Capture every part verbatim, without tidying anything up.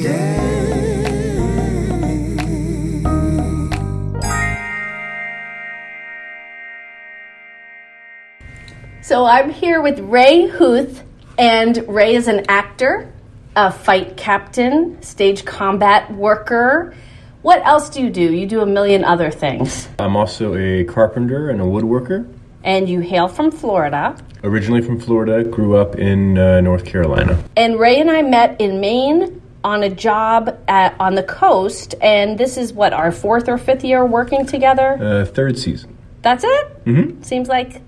So I'm here with Ray Huth, and Ray is an actor, a fight captain, stage combat worker. What else do you do? You do a million other things. I'm also a carpenter and a woodworker. And you hail from Florida. Originally from Florida, grew up in uh, North Carolina. And Ray and I met in Maine on a job at, on the coast, and this is what, our fourth or fifth year working together? Uh, third season. That's it? Mm-hmm. Seems like...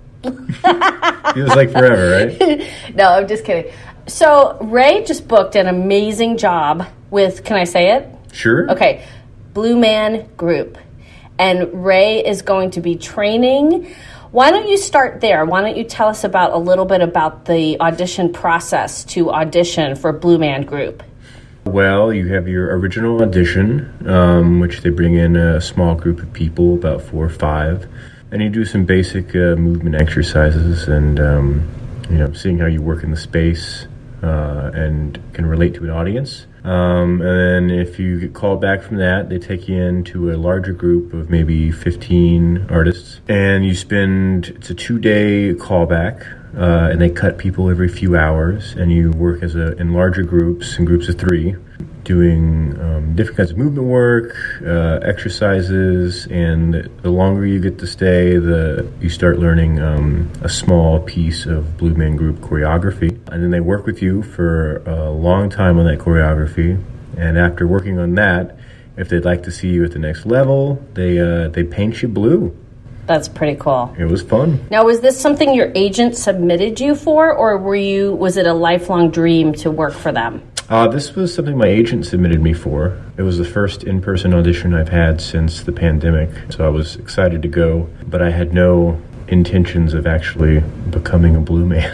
Feels like forever, right? No, I'm just kidding. So Ray just booked an amazing job with, can I say it? Sure. Okay, Blue Man Group. And Ray is going to be training. Why don't you start there? Why don't you tell us about a little bit about the audition process to audition for Blue Man Group? Well, you have your original audition, um, which they bring in a small group of people, about four or five. And you do some basic uh, movement exercises and, um, you know, seeing how you work in the space uh, and can relate to an audience. Um, and then if you get called back from that, they take you into a larger group of maybe fifteen artists. And you spend, it's a two-day callback, uh, and they cut people every few hours. And you work as a in larger groups, in groups of three, doing um, different kinds of movement work, uh, exercises, and the longer you get to stay, the you start learning um, a small piece of Blue Man Group choreography. And then they work with you for a long time on that choreography. And after working on that, if they'd like to see you at the next level, they uh, they paint you blue. That's pretty cool. It was fun. Now, was this something your agent submitted you for, or were you was it a lifelong dream to work for them? Uh, this was something my agent submitted me for. It was the first in-person audition I've had since the pandemic, so I was excited to go, but I had no intentions of actually becoming a blue man.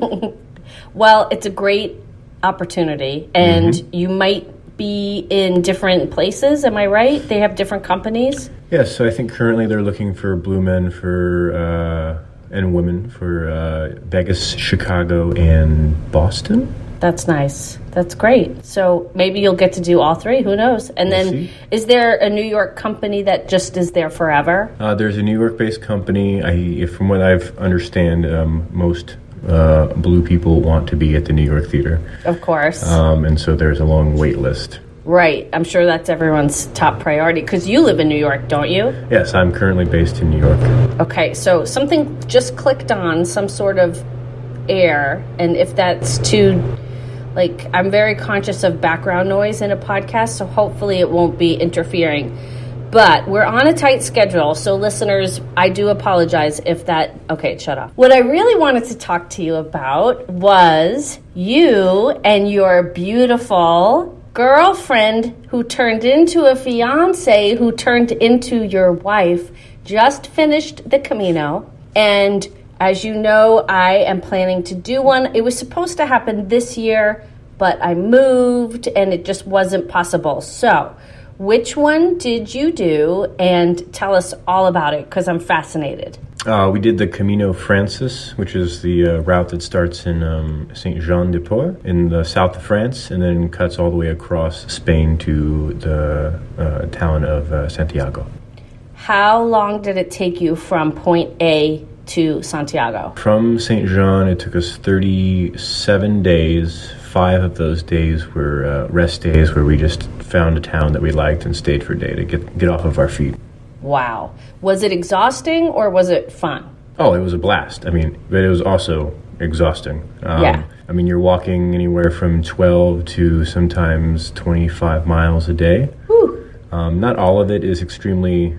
Well, it's a great opportunity, and mm-hmm. you might be in different places, am I right? They have different companies? Yes, so I think currently they're looking for blue men for uh, and women for uh, Vegas, Chicago, and Boston. That's nice. That's great. So maybe you'll get to do all three. Who knows? And we'll then see. Is there a New York company that just is there forever? Uh, there's a New York-based company. I, from what I've understand, um, most uh, blue people want to be at the New York Theater. Of course. Um, and so there's a long wait list. Right. I'm sure that's everyone's top priority because you live in New York, don't you? Yes, I'm currently based in New York. Okay, so something just clicked on, some sort of air, and if that's too... Like, I'm very conscious of background noise in a podcast, so hopefully it won't be interfering. But we're on a tight schedule, so listeners, I do apologize if that... Okay, shut off. What I really wanted to talk to you about was you and your beautiful girlfriend who turned into a fiance, who turned into your wife, just finished the Camino. And as you know, I am planning to do one. It was supposed to happen this year, but I moved and it just wasn't possible. So, which one did you do? And tell us all about it, because I'm fascinated. Uh, we did the Camino Francis, which is the uh, route that starts in um, Saint-Jean-de-Port in the south of France and then cuts all the way across Spain to the uh, town of uh, Santiago. How long did it take you from point A to Santiago? From Saint Jean, it took us thirty-seven days. Five of those days were uh, rest days where we just found a town that we liked and stayed for a day to get get off of our feet. Wow. Was it exhausting or was it fun? Oh, it was a blast. I mean, but it was also exhausting. Um, yeah. I mean, you're walking anywhere from twelve to sometimes twenty-five miles a day. Whew. Um, not all of it is extremely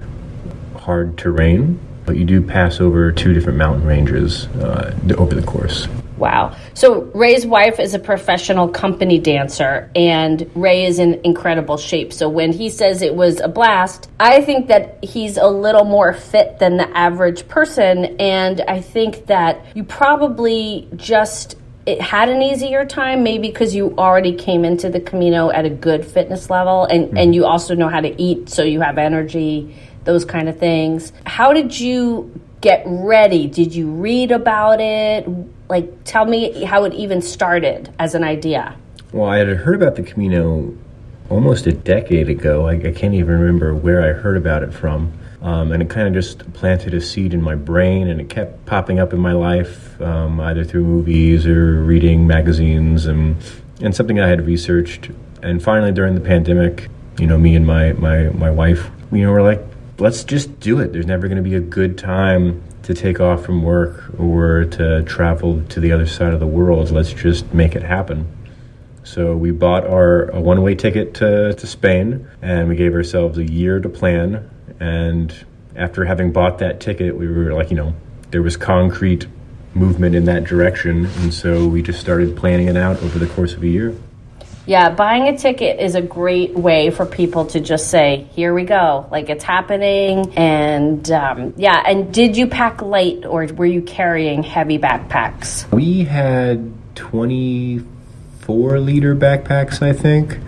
hard terrain, but you do pass over two different mountain ranges uh, over the course. Wow. So Ray's wife is a professional company dancer, and Ray is in incredible shape. So when he says it was a blast, I think that he's a little more fit than the average person, and I think that you probably just it had an easier time, maybe because you already came into the Camino at a good fitness level, and, mm-hmm. and you also know how to eat, so you have energy, those kind of things. How did you get ready? Did you read about it? Like, tell me how it even started as an idea. Well, I had heard about the Camino almost a decade ago. I, I can't even remember where I heard about it from. Um, and it kind of just planted a seed in my brain, and it kept popping up in my life, um, either through movies or reading magazines, and, and something I had researched. And finally, during the pandemic, you know, me and my, my, my wife, you know, we're like, let's just do it. There's never going to be a good time to take off from work or to travel to the other side of the world. Let's just make it happen. So we bought our a one-way ticket to, to Spain, and we gave ourselves a year to plan. And after having bought that ticket, we were like, you know, there was concrete movement in that direction. And so we just started planning it out over the course of a year. Yeah, buying a ticket is a great way for people to just say, here we go, like it's happening. And um, yeah, and did you pack light, or were you carrying heavy backpacks? We had twenty-four liter backpacks, I think.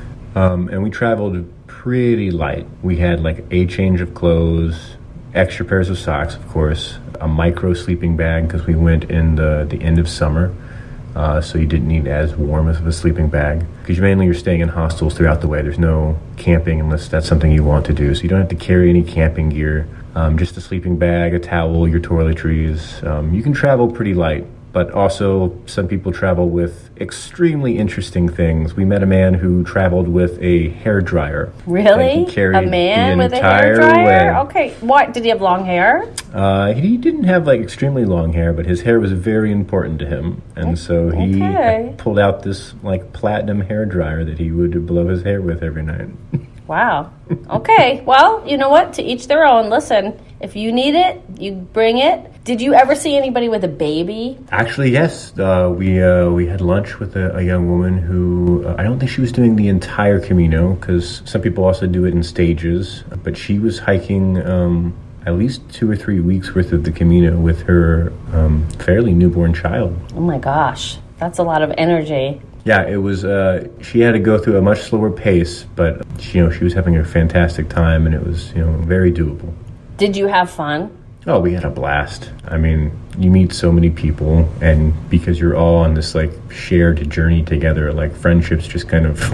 Um, and we traveled pretty light. We had like a change of clothes, extra pairs of socks, of course, a micro sleeping bag because we went in the, the end of summer. Uh, so you didn't need as warm as a sleeping bag, because mainly you're staying in hostels throughout the way. There's no camping unless that's something you want to do. So you don't have to carry any camping gear, um, just a sleeping bag, a towel, your toiletries. Um, you can travel pretty light, but also some people travel with extremely interesting things. We met a man who traveled with a hairdryer. Really? A man with a hairdryer? Okay. What? Did he have long hair? Uh, he didn't have like extremely long hair, but his hair was very important to him. And so he okay. pulled out this like platinum hairdryer that he would blow his hair with every night. Wow. Okay. Well, you know what? To each their own. Listen, if you need it, you bring it. Did you ever see anybody with a baby? Actually, yes. Uh, we uh, we had lunch with a, a young woman who, uh, I don't think she was doing the entire Camino, because some people also do it in stages, but she was hiking um, at least two or three weeks worth of the Camino with her um, fairly newborn child. Oh my gosh. That's a lot of energy. Yeah, it was, uh, she had to go through a much slower pace, but, she, you know, she was having a fantastic time, and it was, you know, very doable. Did you have fun? Oh, we had a blast. I mean, you meet so many people, and because you're all on this, like, shared journey together, like, friendships just kind of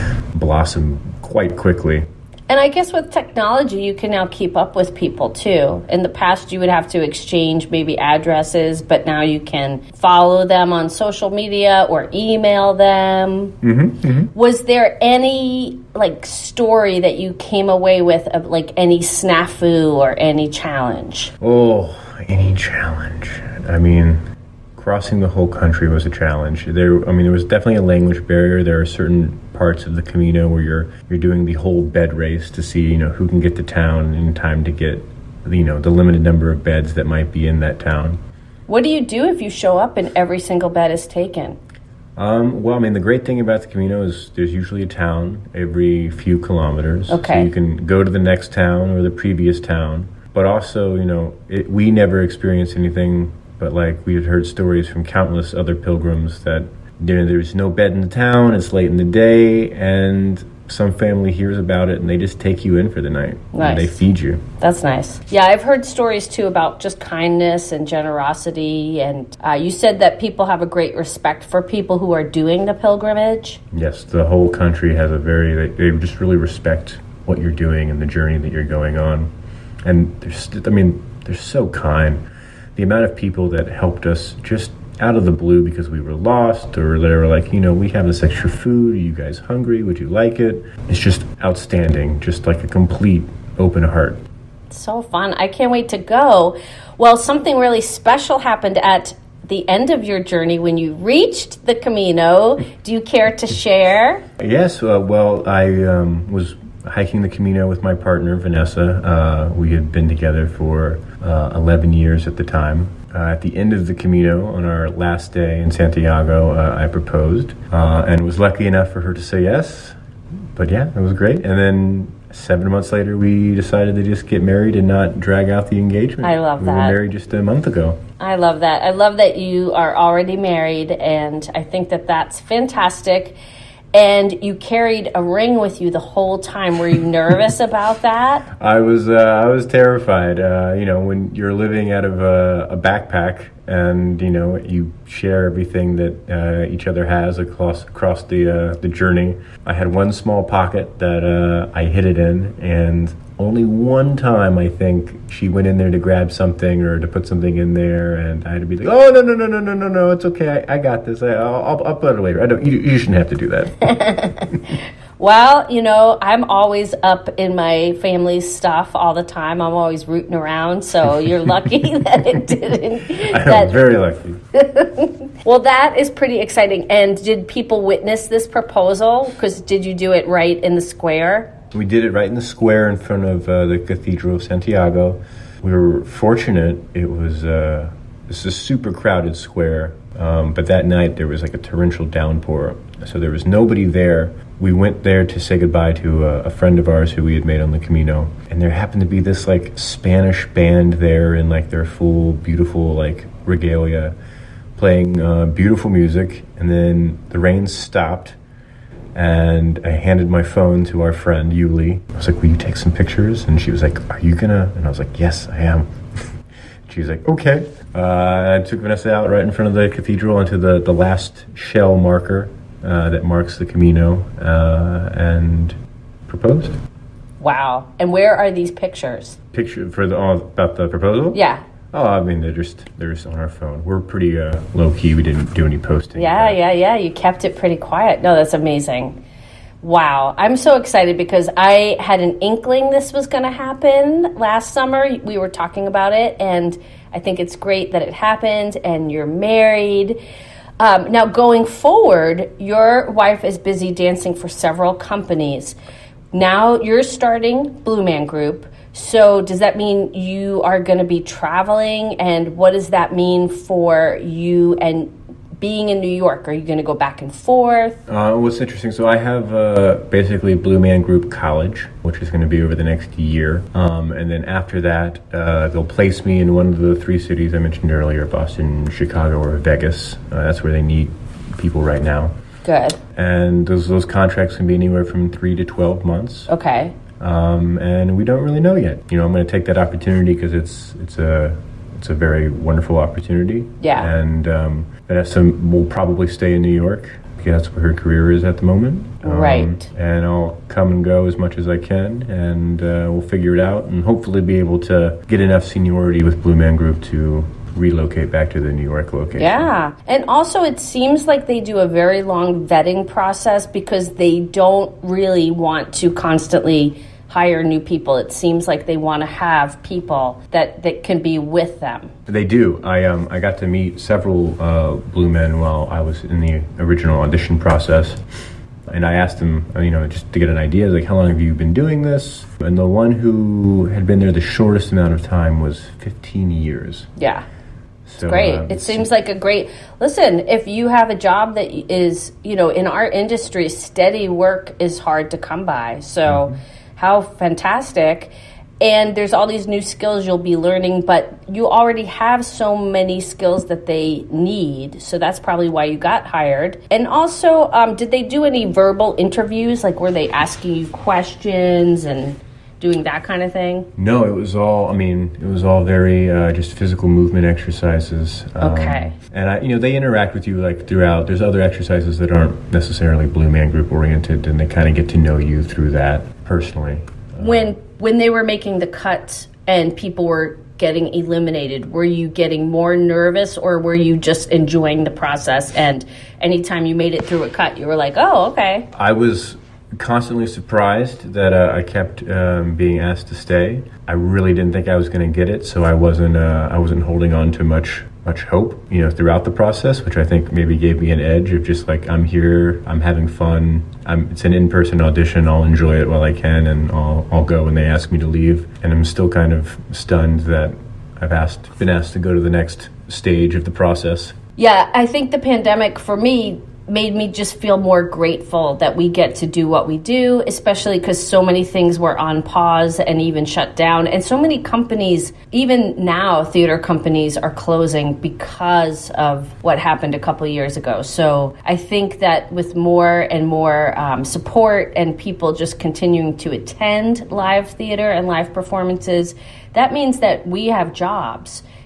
blossom quite quickly. And I guess with technology, you can now keep up with people, too. In the past, you would have to exchange maybe addresses, but now you can follow them on social media or email them. Mm-hmm, mm-hmm. Was there any, like, story that you came away with of, like, any snafu or any challenge? Oh, any challenge. I mean, crossing the whole country was a challenge. There, I mean, there was definitely a language barrier. There are certain parts of the Camino where you're you're doing the whole bed race to see, you know, who can get to town in time to get, you know, the limited number of beds that might be in that town. What do you do if you show up and every single bed is taken? Um, well, I mean, the great thing about the Camino is there's usually a town every few kilometers. Okay. So you can go to the next town or the previous town. But also, you know, it, we never experienced anything, but like we had heard stories from countless other pilgrims that, you know, there's no bed in the town, it's late in the day, and some family hears about it and they just take you in for the night. Nice. And they feed you. That's nice. Yeah, I've heard stories too about just kindness and generosity, and uh, you said that people have a great respect for people who are doing the pilgrimage. Yes, the whole country has a very, they, they just really respect what you're doing and the journey that you're going on. And there's, I mean, they're so kind. The amount of people that helped us just out of the blue because we were lost, or they were like, you know, we have this extra food. Are you guys hungry? Would you like it? It's just outstanding. Just like a complete open heart. So fun. I can't wait to go. Well, something really special happened at the end of your journey when you reached the Camino. Do you care to share? Yes. Uh, well, I um, was hiking the Camino with my partner, Vanessa. Uh, we had been together for uh, eleven years at the time. Uh, at the end of the Camino, on our last day in Santiago, uh, I proposed uh, and was lucky enough for her to say yes. But yeah, it was great. And then seven months later, we decided to just get married and not drag out the engagement. I love we that. We were married just a month ago. I love that. I love that you are already married, and I think that that's fantastic. And you carried a ring with you the whole time. Were you nervous about that? I was uh, I was terrified. Uh, you know, when you're living out of a, a backpack and you know you share everything that uh, each other has across across the uh, the journey. I had one small pocket that uh, I hid it in, and only one time I think she went in there to grab something or to put something in there, and I had to be like, "Oh no no no no no no no! It's okay. I, I got this. I, I'll, I'll I'll put it later. I don't. You, you shouldn't have to do that." Well, you know, I'm always up in my family's stuff all the time. I'm always rooting around, so you're lucky that it didn't. I am that, very lucky. Well, that is pretty exciting. And did people witness this proposal? Because did you do it right in the square? We did it right in the square in front of uh, the Cathedral of Santiago. We were fortunate. It was uh, this is a super crowded square, um, but that night there was like a torrential downpour, so there was nobody there. We went there to say goodbye to a, a friend of ours who we had made on the Camino, and there happened to be this like Spanish band there in like their full beautiful like regalia, playing uh, beautiful music. And then the rain stopped, and I handed my phone to our friend Yuli. I was like, "Will you take some pictures?" And she was like, "Are you gonna?" And I was like, "Yes, I am." She was like, "Okay." Uh, I took Vanessa out right in front of the cathedral onto the the last shell marker Uh, that marks the Camino, uh, and proposed. Wow. And where are these pictures? Picture for the oh, about the proposal? Yeah. Oh, I mean, they're just they're just on our phone. We're pretty uh, low key. We didn't do any posting. Yeah, yeah, yeah. You kept it pretty quiet. No, that's amazing. Wow. I'm so excited because I had an inkling this was going to happen last summer. We were talking about it, and I think it's great that it happened, and you're married. Um, now, going forward, your wife is busy dancing for several companies. Now you're starting Blue Man Group. So does that mean you are going to be traveling? And what does that mean for you and being in New York? Are you going to go back and forth? Uh, what's interesting, so I have uh, basically Blue Man Group College, which is going to be over the next year. Um, and then after that, uh, they'll place me in one of the three cities I mentioned earlier, Boston, Chicago, or Vegas. Uh, that's where they need people right now. Good. And those those contracts can be anywhere from three to twelve months. Okay. Um, and we don't really know yet. You know, I'm going to take that opportunity because it's it's a it's a very wonderful opportunity. Yeah. And um, Vanessa will probably stay in New York because that's where her career is at the moment. Um, right. And I'll come and go as much as I can, and uh, we'll figure it out, and hopefully be able to get enough seniority with Blue Man Group to relocate back to the New York location. Yeah. And also it seems like they do a very long vetting process because they don't really want to constantly hire new people. It seems like they want to have people that, that can be with them. They do. I um I got to meet several uh, Blue Men while I was in the original audition process. And I asked them, you know, just to get an idea, like, how long have you been doing this? And the one who had been there the shortest amount of time was fifteen years. Yeah. So, great. Um, it seems like a great, listen, if you have a job that is, you know, in our industry, steady work is hard to come by. So mm-hmm. How fantastic. And there's all these new skills you'll be learning, but you already have so many skills that they need. So that's probably why you got hired. And also, um, did they do any verbal interviews? Like, were they asking you questions and doing that kind of thing? No, it was all, I mean, it was all very uh, just physical movement exercises. Um, okay. And, I, you know, they interact with you, like, throughout. There's other exercises that aren't necessarily Blue Man Group oriented, and they kind of get to know you through that personally. When when they were making the cuts and people were getting eliminated, were you getting more nervous, or were you just enjoying the process, and anytime you made it through a cut, you were like, oh, okay? I was constantly surprised that uh, I kept um, being asked to stay. I really didn't think I was going to get it, so I wasn't uh, I wasn't holding on to much much hope, you know, throughout the process, which I think maybe gave me an edge of just like, I'm here, I'm having fun. I'm, it's an in-person audition. I'll enjoy it while I can, and I'll I'll go when they ask me to leave. And I'm still kind of stunned that I've asked been asked to go to the next stage of the process. Yeah, I think the pandemic for me made me just feel more grateful that we get to do what we do, especially because so many things were on pause and even shut down. And so many companies, even now, theater companies are closing because of what happened a couple of years ago. So I think that with more and more um, support and people just continuing to attend live theater and live performances, that means that we have jobs.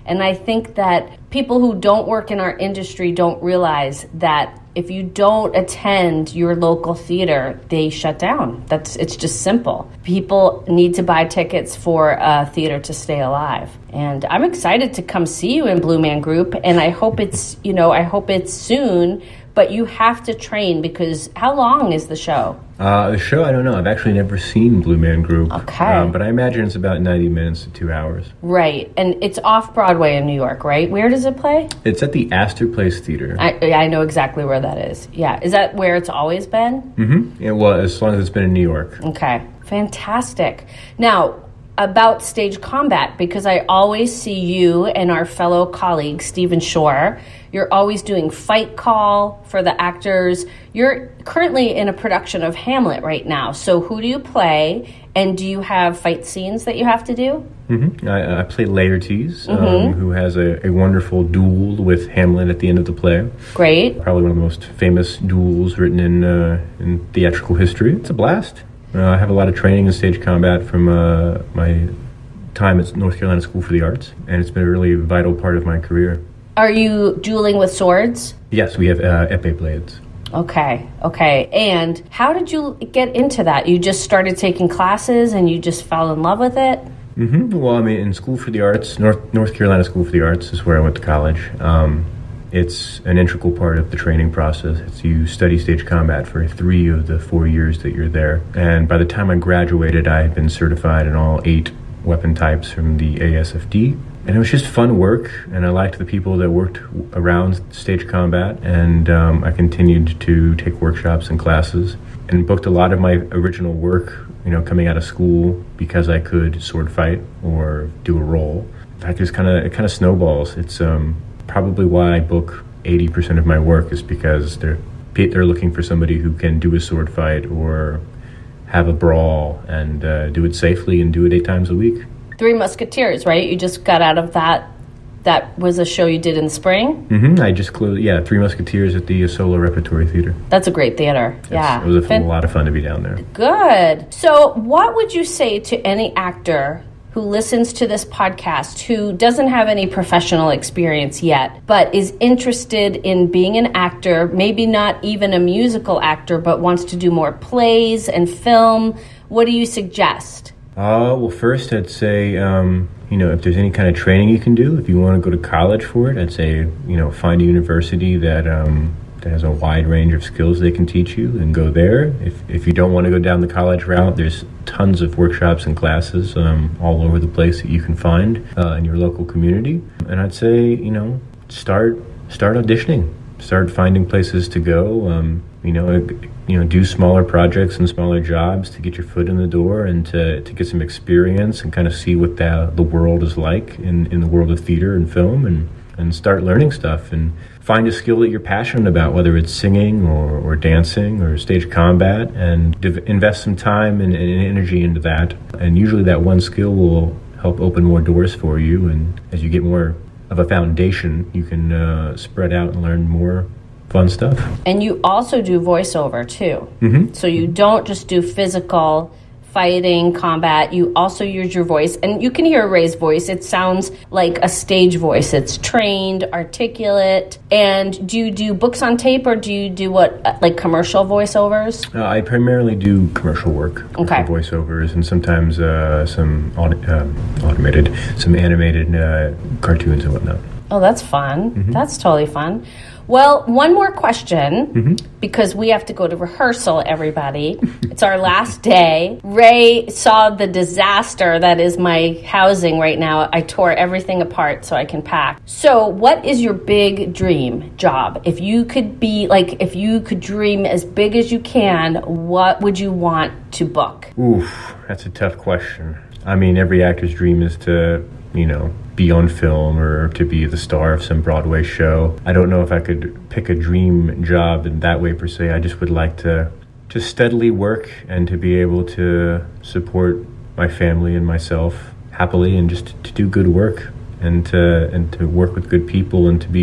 And I think that people who don't work in our industry don't realize that if you don't attend your local theater, they shut down. That's it's just simple. People need to buy tickets for a theater to stay alive. And I'm excited to come see you in Blue Man Group, and I hope it's, you know, I hope it's soon, but you have to train because how long is the show? Uh, the show, I don't know. I've actually never seen Blue Man Group. Okay. Um, but I imagine it's about ninety minutes to two hours. Right. And it's off Broadway in New York, right? Where does it play? It's at the Astor Place Theater. I, I know exactly where that is. Yeah. Is that where it's always been? Mm-hmm. Yeah, well, as long as it's been in New York. Okay. Fantastic. Now, about Stage Combat, because I always see you and our fellow colleague, Stephen Shore. You're always doing Fight Call for the actors. You're currently in a production of Hamlet right now. So who do you play? And do you have fight scenes that you have to do? Mm-hmm. I, I play Laertes, Mm-hmm. um, who has a, a wonderful duel with Hamlet at the end of the play. Great. Probably one of the most famous duels written in uh, in theatrical history. It's a blast. Uh, I have a lot of training in stage combat from uh, my time at North Carolina School for the Arts, and it's been a really vital part of my career. Are you dueling with swords? Yes, we have uh, epee blades. Okay, okay. And how did you get into that? You just started taking classes and you just fell in love with it? Mm-hmm. Well, I mean, in School for the Arts, North North Carolina School for the Arts is where I went to college. Um, it's an integral part of the training process. It's you study stage combat for three of the four years that you're there. And by the time I graduated, I had been certified in all eight weapon types from the A S F D. And it was just fun work, and I liked the people that worked around stage combat, and um, I continued to take workshops and classes and booked a lot of my original work, you know, coming out of school because I could sword fight or do a role. That just kind of, it kind of snowballs. It's um, probably why I book eighty percent of my work is because they're, they're looking for somebody who can do a sword fight or have a brawl and uh, do it safely and do it eight times a week. Three Musketeers, right? You just got out of that. That was a show you did in the spring? Mm-hmm. I just closed, yeah, Three Musketeers at the Solo Repertory Theater. That's a great theater. Yes, Yeah. It was a Fan- lot of fun to be down there. Good. So what would you say to any actor who listens to this podcast who doesn't have any professional experience yet, but is interested in being an actor, maybe not even a musical actor, but wants to do more plays and film? What do you suggest? Uh, well, first I'd say, um, you know, if there's any kind of training you can do, if you want to go to college for it, I'd say, you know, find a university that um, that has a wide range of skills they can teach you and go there. If if you don't want to go down the college route, there's tons of workshops and classes um, all over the place that you can find uh, in your local community. And I'd say, you know, start start auditioning, start finding places to go. Um, you know, you know, do smaller projects and smaller jobs to get your foot in the door and to, to get some experience and kind of see what the the world is like in, in the world of theater and film, and, and start learning stuff and find a skill that you're passionate about, whether it's singing or, or dancing or stage combat, and div- invest some time and, and energy into that. And usually that one skill will help open more doors for you, and as you get more of a foundation, you can uh, spread out and learn more fun stuff. And you also do voiceover too. Mm-hmm. So you don't just do physical fighting, combat, you also use your voice. And you can hear Ray's voice. It sounds like a stage voice. It's trained, articulate. And do you do books on tape, or do you do what, like commercial voiceovers? Uh, I primarily do commercial work, Okay. for voiceovers, and sometimes uh, some aut- um, automated, some animated uh, cartoons and whatnot. Oh, that's fun. Mm-hmm. That's totally fun. Well, one more question, Mm-hmm. because we have to go to rehearsal, everybody. It's our last day. Ray saw the disaster that is my housing right now. I tore everything apart so I can pack. So what is your big dream job? If you could be, like, if you could dream as big as you can, what would you want to book? Oof, that's a tough question. I mean, every actor's dream is to, you know, be on film or to be the star of some Broadway show. I don't know if I could pick a dream job in that way per se. I just would like to just steadily work and to be able to support my family and myself happily, and just to do good work and to and to work with good people and to be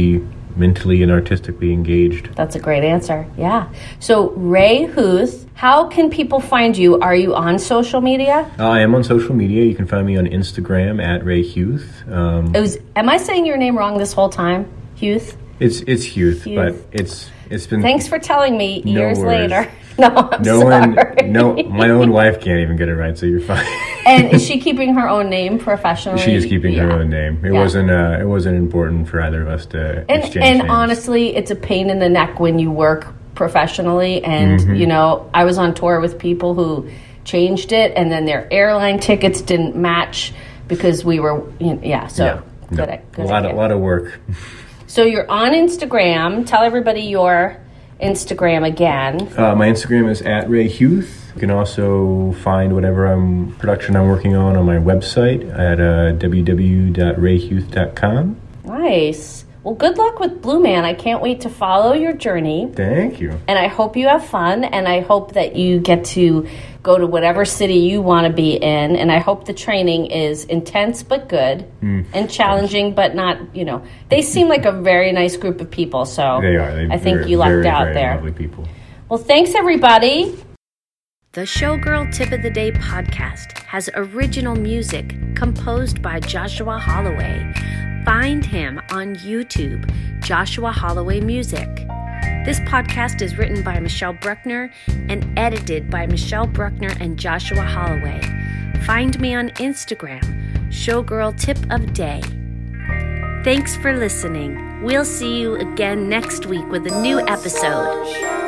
mentally and artistically engaged. That's a great answer. Yeah. So Ray Huth, how can people find you? Are you on social media? Uh, I am on social media. You can find me on Instagram at Ray Huth. Um, it was. Am I saying your name wrong this whole time? Huth? It's it's Huth, Huth. but it's it's been. Thanks for telling me no years worries. later. No, I'm no sorry. one, no, my own wife can't even get it right, so you're fine. And is she keeping her own name professionally? She is keeping yeah. her own name. It yeah. wasn't. Uh, it wasn't important for either of us to and, exchange And names. honestly, it's a pain in the neck when you work professionally. And mm-hmm. you know, I was on tour with people who changed it, and then their airline tickets didn't match because we were. You know, yeah. So yeah. good. No. good a lot. idea. A lot of work. So you're on Instagram. Tell everybody your Instagram again. Uh, my Instagram is at Ray Huth. You can also find whatever I'm, production I'm working on on my website at uh, w w w dot ray huth dot com. Nice. Well, good luck with Blue Man. I can't wait to follow your journey. Thank you. And I hope you have fun, and I hope that you get to go to whatever city you want to be in, and I hope the training is intense but good, mm. and challenging but not, you know, they seem like a very nice group of people, so they are. They I think very, you lucked very, out very there. Lovely people. Well, thanks, everybody. The Showgirl Tip of the Day podcast has original music composed by Joshua Holloway. Find him on YouTube, Joshua Holloway Music. This podcast is written by Michelle Bruckner and edited by Michelle Bruckner and Joshua Holloway. Find me on Instagram, Showgirl Tip of Day. Thanks for listening. We'll see you again next week with a new episode.